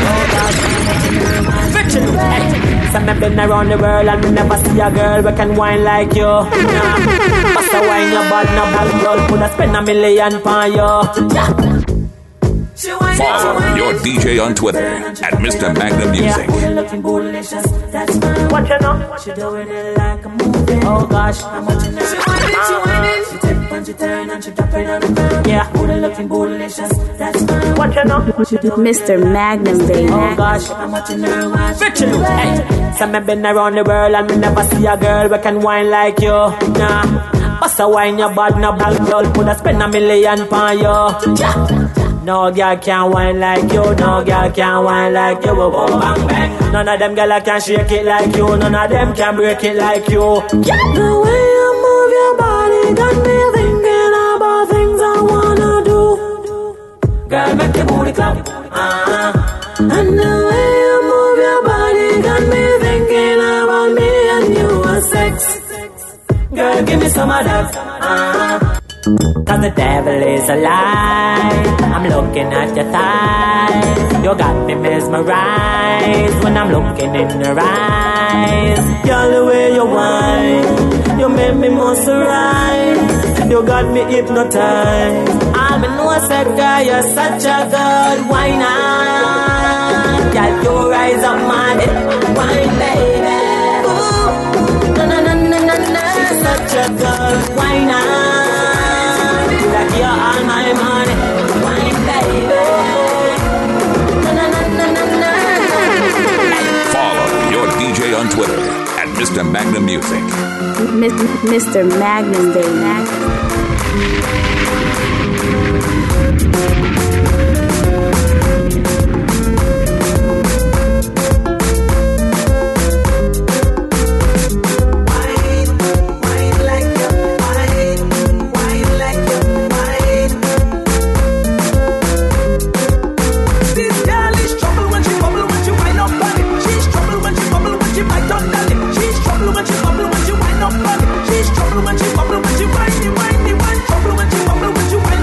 Fiction. So me been around the world and me never see a girl we can whine like you. Nah, bust a wine your bad, no bad girl coulda spend a million pon you. Yeah. Follow your D J on Twitter at Mister Magnum Music. What you know? She doing it like a movie. Oh gosh, I'm watching her. She whining, she whining. She tip and she turn and she drop it on the ground. Yeah, booty looking bootylicious. That's fine. What you know? Mister Magnum, baby. Oh gosh, I'm watching her watch. Fiction. Hey, so me been around the world and me never see a girl we can whine like you. Nah, bust a wine your bad, no bad girl coulda spend a million pon you. Yeah. No girl can whine like you, no girl can whine like you. Oh, oh, bang, bang. None of them girl can shake it like you, none of them can break it like you. Yeah. The way you move your body got me thinking about things I wanna do. Girl, make your booty clap, uh-huh. And the way you move your body got me thinking about me and you are sex. Girl, give me some of that, uh-huh. Cause the devil is a lie. I'm looking at your thighs. You got me mesmerized when I'm looking in your eyes. Girl, the way you whine, you make me moisturize. You got me hypnotized. I'm in no said, girl, you're such a good whiner. Girl, your eyes are mine, wine, baby. Ooh, na na na na na na. She's such a good whiner. Like you're all my money, wine, baby. Na na na na na na. Follow your D J on Twitter at Mister Magnum Music. Mister Magnum, baby. She's trouble when she bubble when she whiny, whiny, whiny. Trouble when she bubble when she whine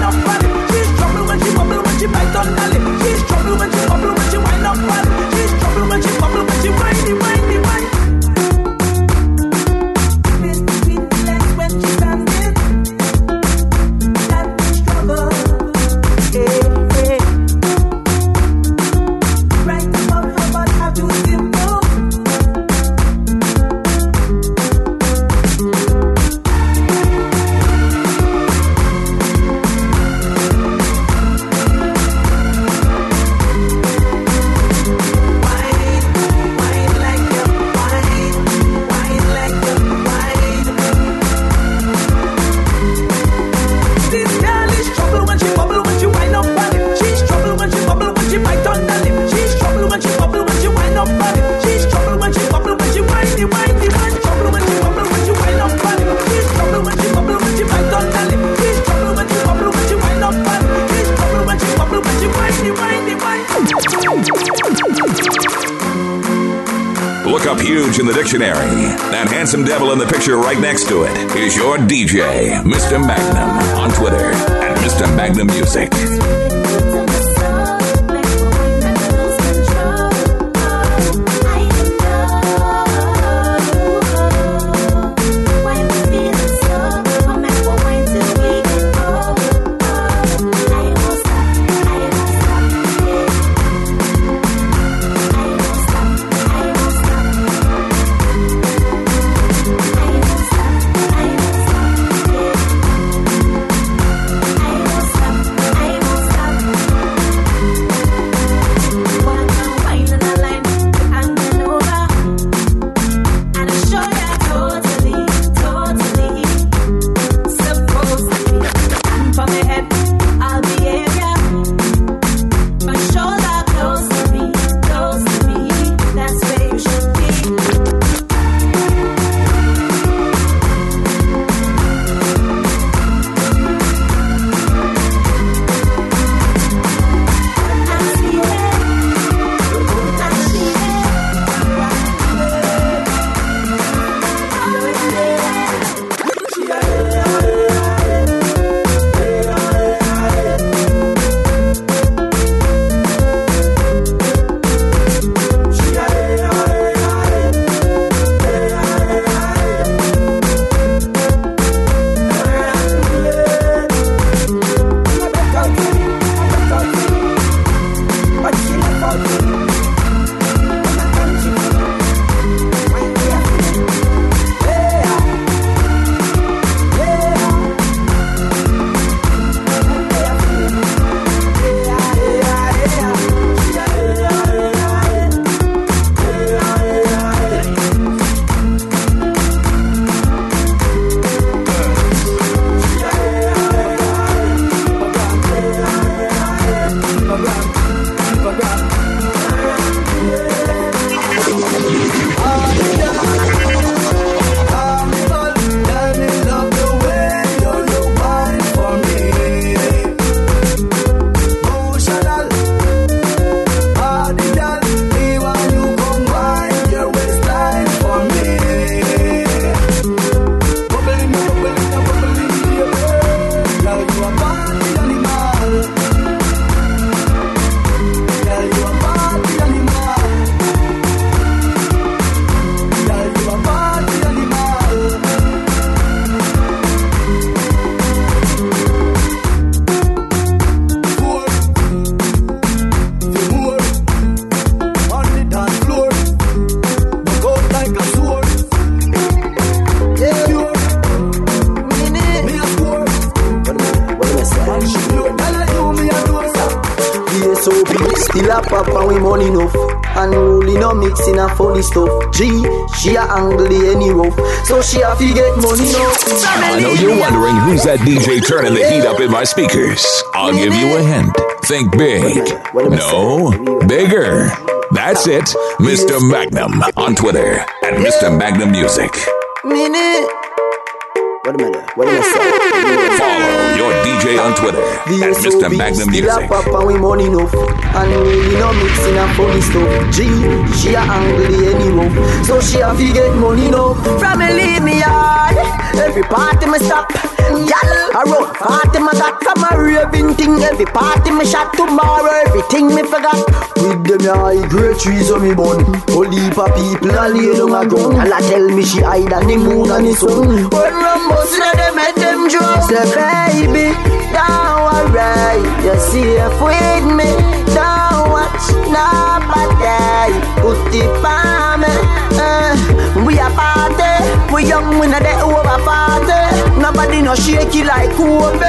look up huge in the dictionary. That handsome devil in the picture right next to it is your D J, Mister Magnum, on Twitter at Mister Magnum Music. Still a pop and we money enough. And rolling no mixing a funny stuff. G, she a angle the any rough. So she a fi get money enough. I know you're wondering who's that D J turning the heat up in my speakers. I'll give you a hint. Think big. No, bigger. That's it. Mister Magnum on Twitter at Mister Magnum Music. Minute. What am I doing? What am I saying? Follow your D J on Twitter at Mister Magnum Music. Still a pop and we money enough. And we no mixing a funny stuff. G, she a angle the any rough. So she a fi get money enough. From me leave me yard. Every party me stop. Y'all around party me got. From a raving thing. Every party me shot. Tomorrow everything me forgot. With them high great trees on me bun. Whole heap of people a lay down a ground. And I tell me she hide on the moon and the sun. When Rambo see them make them drunk. Say baby, don't worry. You're safe with me. Don't watch nobody. Put it on me. uh, We a party. We young, we not there over party. Nobody no shake it like Kobe.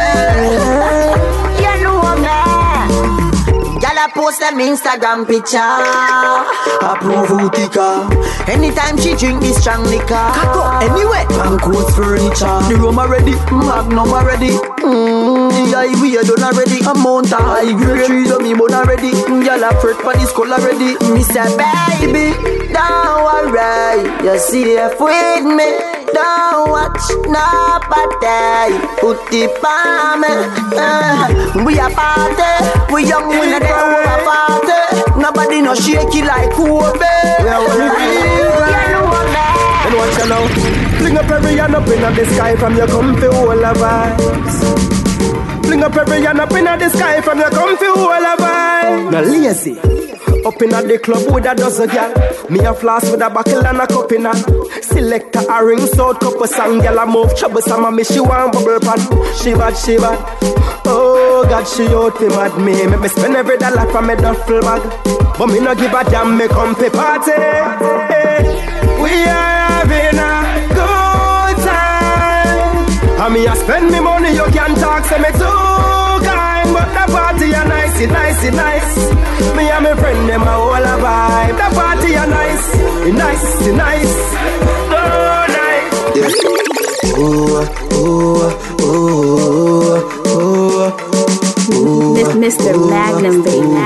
You know me. Y'all post them Instagram picture. Approve Utica. Anytime she drink this strong liquor. Kako, anyway, Banco's furniture. The room already, Magnum already. Mm, the I V done already. A mount of high grade trees on me bone already. Y'all a fret for this skull already. Me say baby, don't worry. You're safe with me. Don't watch nobody. Put it on me. uh, We a party. We young, we not there over party. Nobody no shake it like Kobe. Yeah, you know. Fling up every hand up in the sky from your comfy whole of vibes. Fling up every hand up in the sky from your comfy whole of vibes. Now lazy. Up in the club with a dozen gal. Me a floss with a buckle and a cup in hand. Selector a ring sound cup of song. Gal a move troublesome and me she want bubble pan. She bad, she bad. Oh God, she out me mad me. Make me spend every dollar from me duffel bag. But me no give a damn, me come to party. Hey, we are having a good time. And me a spend me money, you can talk, say me too kind. But the party a nice, nice, nice. Me and my friend, them a whole a vibe. The party a nice, nice, nice. So nice. Yeah. Ooh, ooh, ooh, ooh, ooh. Mister Magnum, baby.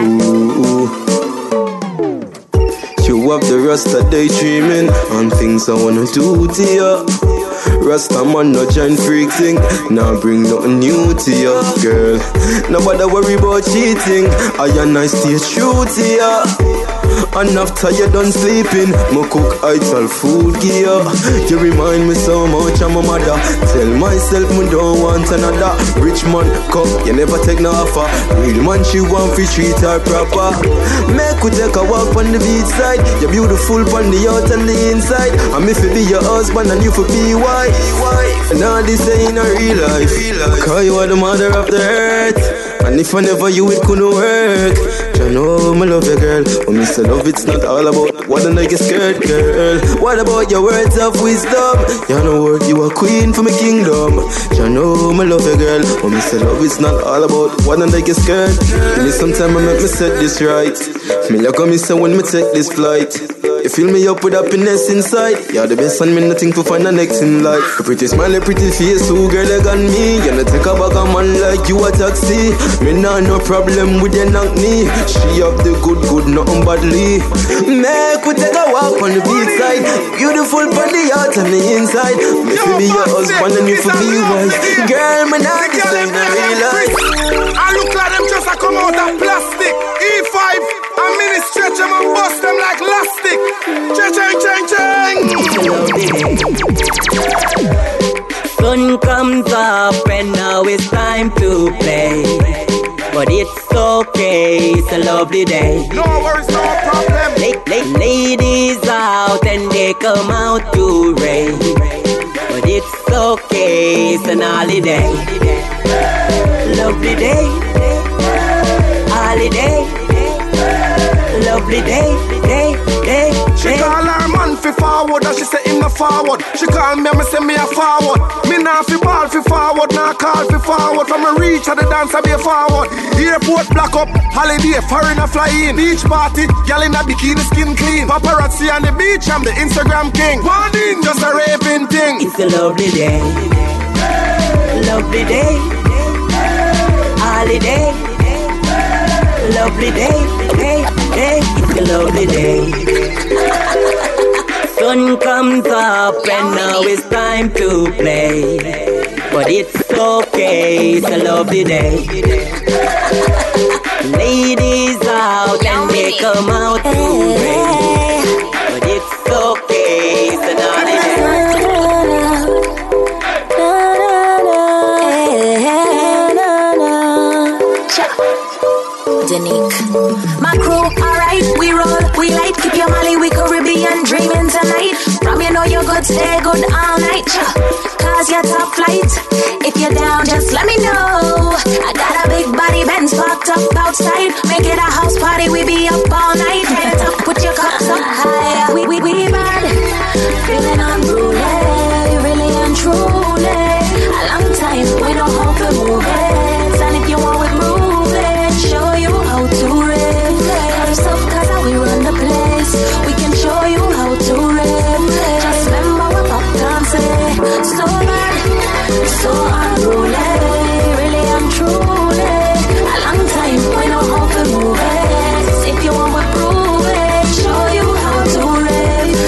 You have the Rasta daydreaming on things I wanna do to you. Rasta man no giant freak thing, now bring nothing new to you, girl. Nobody worry about cheating, I and I stay true to you. And after you done sleeping, my cook ital food gear. You remind me so much of my mother. Tell myself me don't want another rich man cup, you never take no offer. Real man she want fi treat her proper. Make we take a walk on the beach side. You're beautiful on the out and the inside. And me fi be your husband and you fi be wife. And all this ain't a real life, cause you are the mother of the earth. And if I never you, it couldn't work. You know, I love you, girl. But me say love, it's not all about what a nigga skirt, girl. What about your words of wisdom? You know what, you are queen for my kingdom. You know, I love you, girl. But me say love, it's not all about what a nigga skirt. Give me some time, I make me set this right. Me like how me say when me take this flight. You fill me up with happiness inside. You're the best and me nothing to find the next in life. A pretty smile, a pretty face, who girl like on me. You know take a bag of man like you a taxi. Me nah no problem with your knock knee. She have the good, good, nothing badly. Make we take a walk on the beach side. Beautiful on the out and the inside. Me feel be your husband and you feel be your wife. Girl, me nah this ain't a real life. I look like them just a come out of plastic. E five, I'm mini stretch them and bust them like elastic. Chang, chang, chang, Sun comes up and now it's time to play. But it's okay, it's a lovely day. No worries, no problem. La- la- ladies out and they come out to rain. But it's okay, it's an holiday. Lovely day, holiday. Lovely day, day, day, day. She call her man fi forward and she say him no forward. She call me and me say me a forward. Me nah fi ball fi forward, nah call fi forward. From me reach at the dance I be a forward. Airport black up, holiday foreigner fly in. Beach party, gal in a bikini skin clean. Paparazzi on the beach, I'm the Instagram king. One in, just a raving thing. It's a lovely day, lovely day, holiday. Lovely day, day, day, it's a lovely day. Sun comes up and now it's time to play. But it's okay, it's a lovely day. Ladies out and they come out to rain. But it's okay, it's a holiday. My crew, alright, we roll, we light. Keep your Molly, we Caribbean dreaming tonight. From you know you're good, stay good all night. Cause you're top flight. If you're down, just let me know. I got a big body Benz parked up outside. Make it a house party, we be up all night. Head it up, put your cups up high. We, we, we bad, feeling unruly, really and truly. A long time, we don't hope we move it. And if you want, we move it. Show you how to rip. Got yourself cause how we run the place. We can show you how to rip. Just remember we're pop dancing. So bad, so unruly, really and truly. A long time, we know how to move it. If you want, we prove it. Show you how to rip.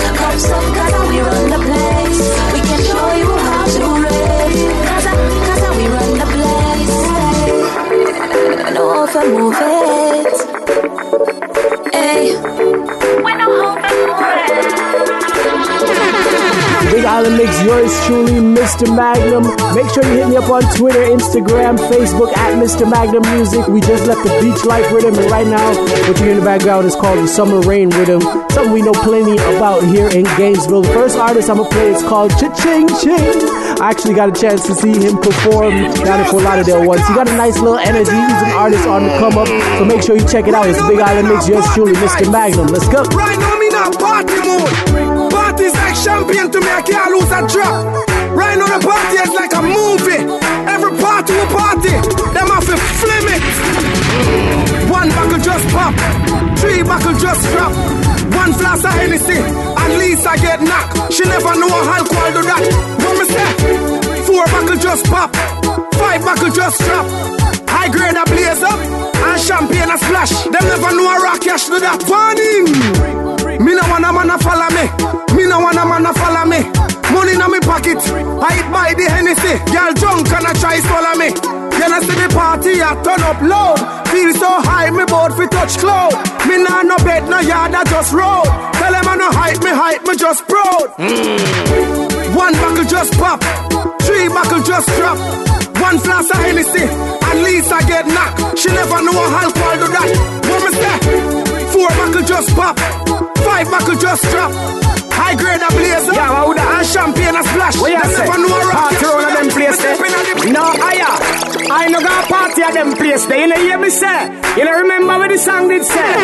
Mix, yours truly, Mister Magnum. Make sure you hit me up on Twitter, Instagram, Facebook at Mister Magnum Music. We just left the Beach Life rhythm, and right now, what you hear in the background is called the Summer Rain rhythm. Something we know plenty about here in Gainesville. The first artist I'm gonna play is called Cha-Ching Ching. I actually got a chance to see him perform down in Fort Lauderdale once. He got a nice little energy. He's an artist on the come up, so make sure you check it out. It's Big Island Mix, yours truly, Mister Magnum. Let's go. Right now, me not party mode. Party's like champagne to me, I can't lose a drop. Right now, the party is like a movie. Every party will party, them have to flame it. One buckle just pop, three buckle just drop. One flask of Hennessy, at least I get knocked. She never know how alcohol do that. What me say? Four buckle just pop, five buckle just drop. High grade a blaze up, and champagne a splash. Them never know a rock cash do that. Warning! Me no want a man to follow me. Me no want a man to follow me. Money in my pocket, I eat by the Hennessy. Girl drunk and I try swallow me. You know see the party, I turn up loud. Feel so high, me board fi touch cloud. Me nah no bed, no yard, I just road. Tell them I no hype, me hype, me just proud. Mm. One buckle just pop, three buckle just drop. One flask of Hennessy, at least I get knocked. She never know how alcohol do that. What me say? Four buckle just pop, five buckle just drop. High grade a blaze up, yeah, and champagne a splash. What you say? Party around of them place there. No, higher. I no got party at them place there. You know hear me say? You know remember what the song did say?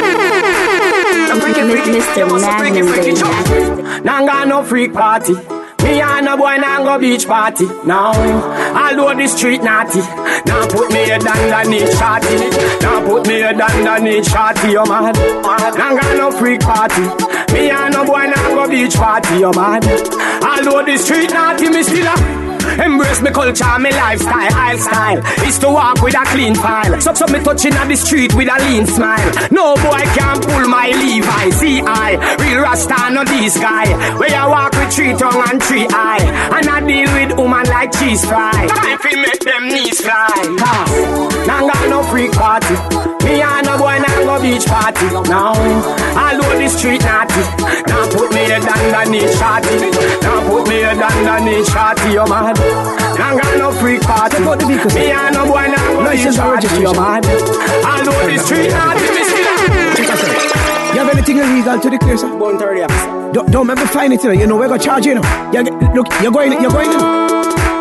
Mister Magnum. Now got no freak party. Me and no boy now go beach party. Now, although the street naughty. Now put me head underneath shorty. Now put me head underneath shorty, you mad. Now got no freak party. Me and no boy now go beach party, you mad. Although the street naughty, me still a embrace me culture, me lifestyle, I'll style. Is to walk with a clean file. So, so me touching on the street with a lean smile. No boy can pull my Levi. See I, real Rasta, no this guy. Where I walk with three tongue and three eye. And I deal with woman like cheese fry. Time fi make them knees fly. Cause, now got no freak party. Me and no boy now go beach party. Now, although the street naughty. Now put me head underneath shorty. Now put me head underneath shorty, you mad. Now got no freak party. Me and no boy now go beach party, you mad. Although the street naughty, me still. You have anything illegal to declare, sir? Born thirty officer. Don't, don't ever find it, you know. You know, we're going to charge you, you know. You get, look, you're going, you're going, you know.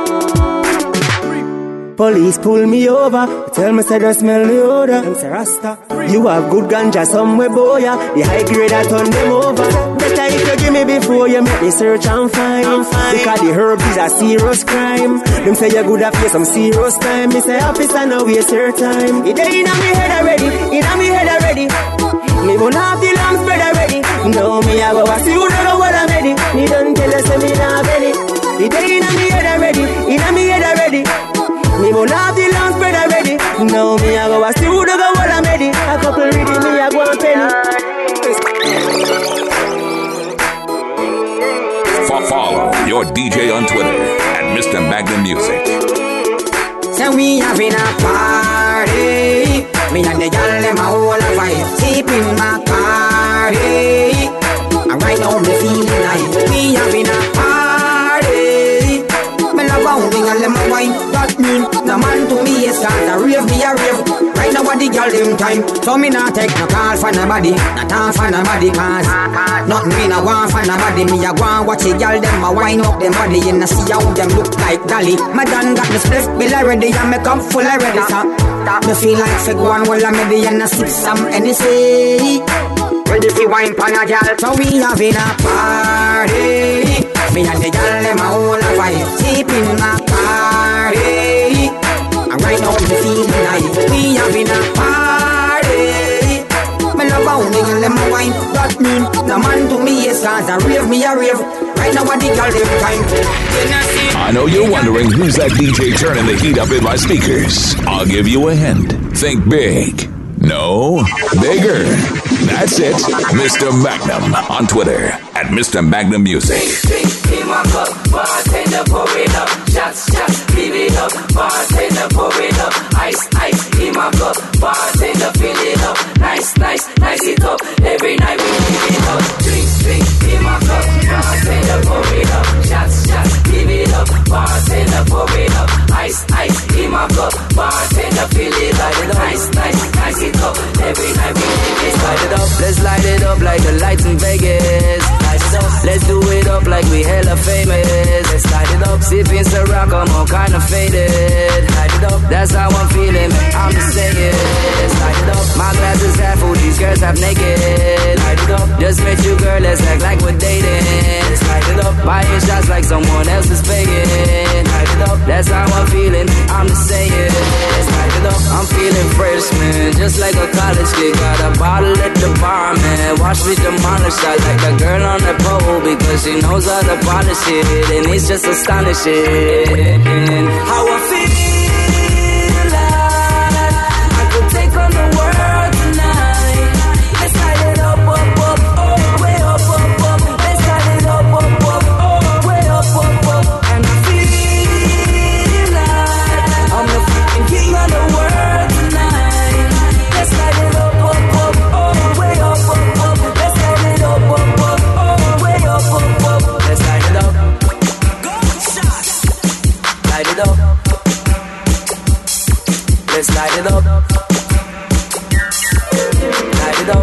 Police pull me over, tell me say they smell the odor. Them say Rasta, you have good ganja somewhere, boy. The high grade I turn them over. Better if you give me before you make me search and find. Because the herb is a serious crime. Them say you good at pay some serious time. Me say officer, now waste your time. It ain't in me head already, in me head already. Me won't have the lamb spread already. No, me I go a see you don't know what I'm ready. Me don't tell us me not have any. It ain't in me head already, in me head already. Me won't have the lamb spread already. No, me I go a see you don't know what I'm ready. A couple reading me I go a penny. Follow your D J on Twitter at Mister Magnum Music. So we having a party. Me and the girl them a whole a vibe. Deep in my party. And right now me feeling like we having a party. Me love how the girl them a wine. That mean no man to me is start a rave, me a rave. Right now what the girl them time. So me not take no call for nobody. Not talk for nobody cause nothing me no want for nobody. Me a go and watch the girl them a wine up them body. And I see how them look like dolly. My done got the split bill already and me cup full already. So me feel like fig one while I'm ready and I sip some Hennessy. Ready for wine pan a girl. So we having a party. Me and the girl them a whole a vibe. Deep in my party. And right now me feeling like we having a party. Me love how the girl them a wine. That mean no man to me is cause a rave, me a rave. Right now what the girl them time. I know you're wondering who's that D J turning the heat up in my speakers. I'll give you a hint. Think big. No, bigger. That's it. Mister Magnum on Twitter at Mister Magnum Music. Team up, bartender pour it up. Shots, shots, give it up. Bartender pour it up. Ice, ice, team up, bartender fill it up. Nice, nice, nice it up. Every night we give it up. Drink, drink, team up, bartender pour it up. Shots, shots, we hella famous. Let's light it up. Sipping Ciroc, I'm all kinda faded. Light it up, that's how I'm feeling. I'm just saying. Let's light it up. My glass is half full, these girls half naked. Light it up. Just met you, girl, let's act like we're dating. Let's light it up. Buying shots like someone else is paying. Light it up, that's how I'm feeling. I'm just saying. Let's light it up. I'm feeling fresh, man, just like a college kid. Got a bottle at the bar, man. Watch me demolish. I like a girl on the pole because she knows how to polish it, and it's just astonishing. How I feel like I could take on the world tonight. Let's light it up, up, up, oh, way up, up, up. Let's light it up, up, up, oh, way up, up, up. And I feel like I'm the fucking king of the world tonight. Let's light it up, up, up, oh, way up, up, up. Let's light it up, up, up, oh, way up, up, up. Let's light it up. Light it up. Let's light it up. Light it up.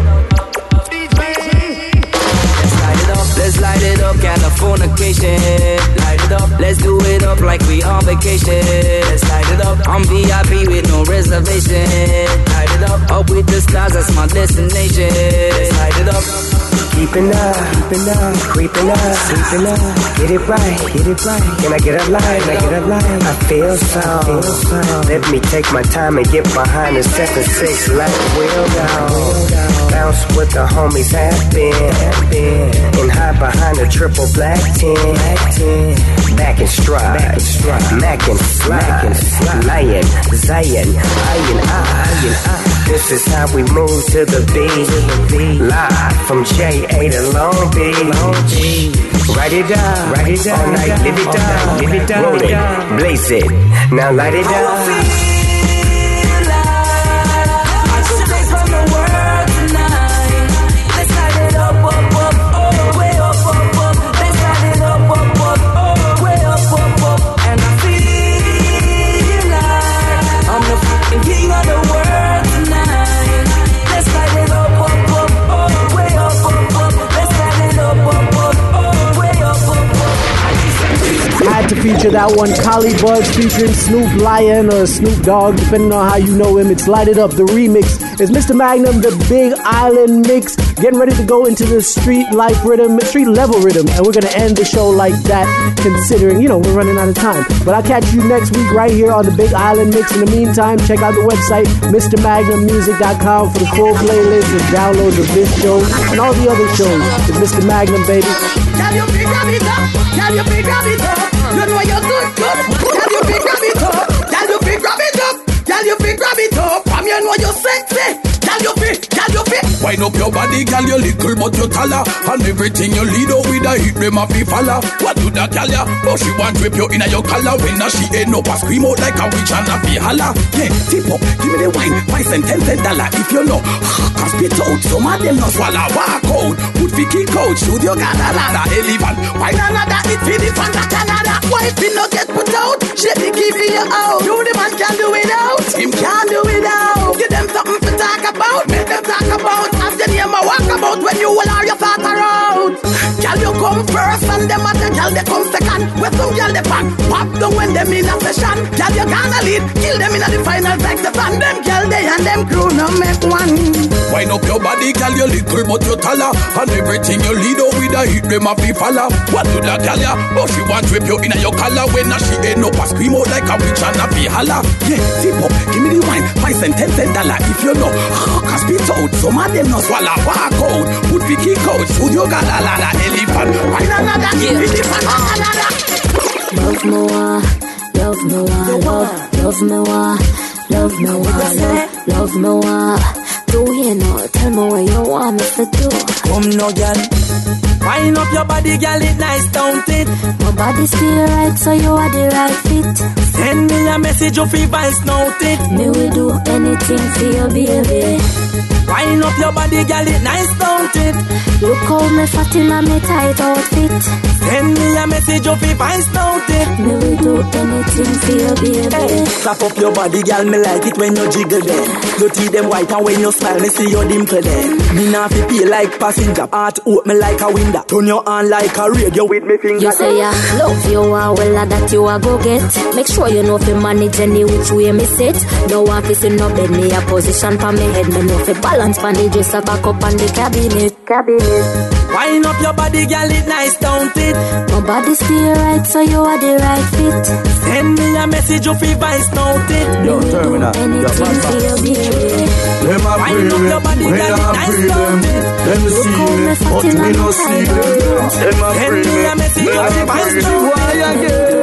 Let's light it up. Let's light it up. Californication. Light it up. Let's do it up like we on vacation. Let's light it up. I'm V I P with no reservation. Light it up. Up with the stars, that's my destination. Let's light it up. Keeping up, keeping up, creeping up, sleeping up. Get it right, get it right. Can I get a line? Can I get a line? I feel so. Let me take my time and get behind the second six like a wheel down. Bounce with the homies have been, and hide behind the triple black ten. Back and stride, Mac and fly, Lion, Zion, Iron I. This is how we move to the beat. Live from J A to Long Beach. Write it down, write it down, all night, live it down, live it down, roll it, blaze it, now light it down. To feature that one, Collie Buddz featuring Snoop Lion or Snoop Dogg, depending on how you know him. It's Light It Up. The remix is Mister Magnum, the Big Island Mix, getting ready to go into the street life rhythm, street level rhythm, and we're gonna end the show like that, considering, you know, we're running out of time. But I'll catch you next week right here on the Big Island Mix. In the meantime, check out the website Mr Magnum Music dot com for the full playlist and downloads of this show and all the other shows. It's Mister Magnum, baby. Can you big grab it up? Can you big grab it up? You know you're good, good. Can you big grab it up? Can you big grab it up? Can you big grab it up? From you know you're sexy. Can you big, can you big? Wind up your body, girl, you little but you taller. And everything you lead out with a hit, them a fi follow. What do that girl ya? Oh, she want whip you in a your collar. When a she ain't up a scream out like a witch and a fi holler. Yeah, tip up, give me the wine, five cent, ten cent dollar. If you know, can spit out, some of them no swallow. Walk out, put fi kick out, shoot your got a ladder. Elephant, wine another, it fi this one, that another. Why if he no get put out? She be giving you out. You the man can do it out. Him can't do it out. Give them something to talk about. Make them talk about. As the name I walk about when you will are your thought around. Girl, you come first and them other girl they come second. With some girl they back. Pop down when them in a session. Girl, you gonna lead. Kill them in the final like the fan. Them girl they and them crew no make one. Wind up your body, girl, you little but you taller. And everything you lead out with a hit, them a fi follow. What do that girl ya? Oh, she want whip you in a your collar. When a she ain't up a scream out like a witch and a fi holler. Yeah, tip up, give me the wine, five cent, ten cent dollar. If you know, can spit out, some of them no swallow. Walk out, put fi kick out, shoot your got a ladder. Elephant, wine another, give me the fun another. Love me one, love me one, love, love me one, love me one, love, love me one. Do you know? Tell me what you want me to do. Come no girl, wind up your body, girl, it nice, don't it? My body's feel right, so you are the right fit. Send me a message of your voice, note it. Me will do anything for you, baby. Wind up your body, girl, it nice, don't it? Look how me fat in a me tight outfit. Send me a message of your voice, note it. Me will do anything for you, baby. Hey, clap up your body, girl, me like it when you jiggle them. You teeth them white and when you smile, me see your dimple them. Me nah fi pay like passenger, heart open me like a window. turn your on like a radio with me finger. You say ya love you and well that you a go get. Make sure you know fi manage any which way me sit. No one fi sit no bed me a position for me head. Me know fi balance pan the dresser back up on the cabinet. Cabinet. Wind up your body, girl, it nice, don't it? My body stay right, so you are the right fit. Send me a message of your voice, don't it? Yo, terminal. Anything for your baby. Them a Wind up your body, when girl, it I nice, free them. don't it? Them see me, but me no see them. Them a Send free me me. a message When of I your voice, free don't why it?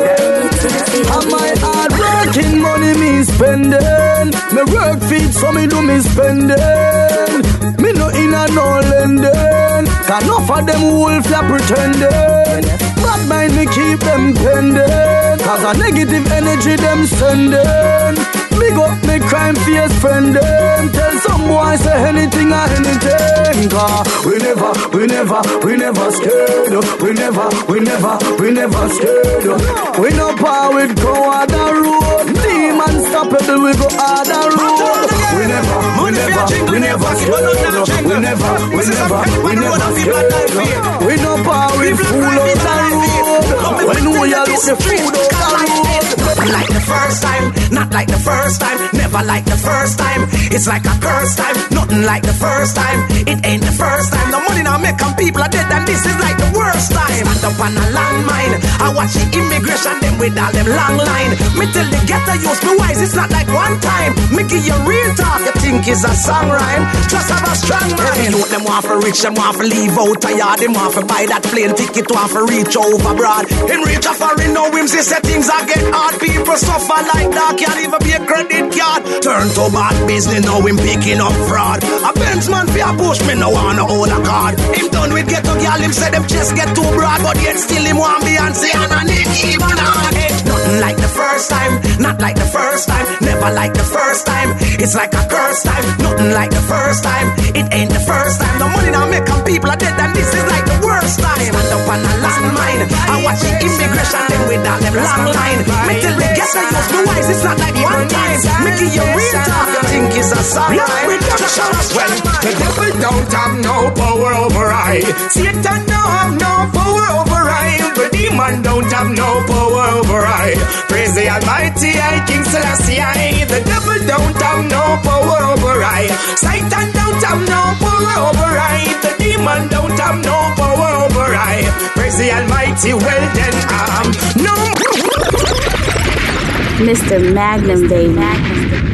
again? And my hard working money me spending. Me work feet so me do me spending. Me no in a no lending. Can enough of them wolf ya pretending. Bad mind me keep them pending. Cause a negative energy them sending. Big up me crime face friending. Tell some boy say anything or anything. Cause we never, we never, we never scared. We never, we never, we never scared. We no power with go other road. Demon stop it, we go other road. We never, we never, we never scared. We never, we never, we never scared. We no power with fool out the road. When we are look the food out the road. Like the first time, not like the first time, never like the first time. It's like a curse time, nothing like the first time. It ain't the first time. The money now make and people are dead, and this is like the worst time. Stand up on a landmine, I watch the immigration them with all them long line. Me tell the ghetto use me wise, it's not like one time. Me give you real talk, you think it's a song rhyme. Just have a strong mind. Youth them want for rich, them want for leave out a yard, them want for buy that plane ticket, want for reach over broad. Him reach a foreign, no whimsy, say things are get hard. People suffer like that, can't even be a credit card. Turn to bad business, now him picking up fraud. A Benz man fi a push me, no wanna hold a card. Him done with ghetto girl, him say them chest get too broad, but yet still him want Beyonce and a Nicki Minaj. Nothing like the first time, not like the first time, never like the first time. It's like a curse time, nothing like the first time. It ain't the first time. The money now make and people are dead, and this is like the worst time. Stand up on a landmine, I watch the immigration them with all them long line. Me tell the guess I use me wise, it's not like one time. Me give you real talk, you think it's a song rhyme. Well, the devil don't have no power over I. Satan don't have no power over I. The demon don't have no power over I. Praise the Almighty I, King Selassie I. The devil don't have no power over I. Satan don't have no power over I. The demon don't have no power over I. Praise the Almighty, well then um no. Mister Magnum, baby.